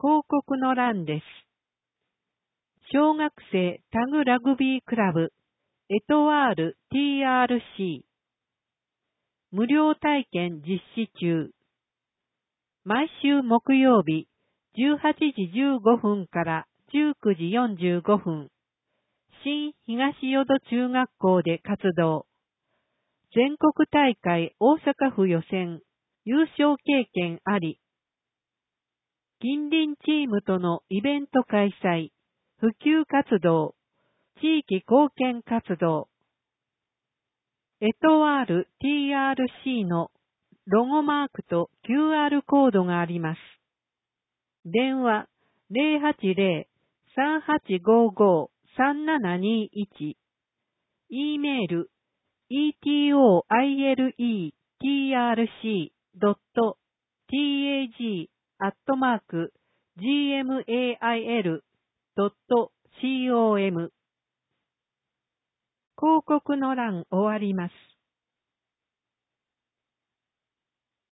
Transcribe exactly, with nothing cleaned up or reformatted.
広告の欄です。小学生タグラグビークラブ、エトワール ティーアールシー。無料体験実施中。毎週木曜日、じゅうはちじじゅうごふんからじゅうくじよんじゅうごふん、新東淀中学校で活動。全国大会大阪府予選、優勝経験あり。近隣チームとのイベント開催、普及活動、地域貢献活動。エトワール ティーアールシー のロゴマークと キューアール コードがあります。電話 ゼロはちゼロ さんはちごご さんななにいち。e メール イーティーオーアイエルイーティーアールシードットタグ アットマーク ジーエムエーアイエルドットコム。広告の欄終わります。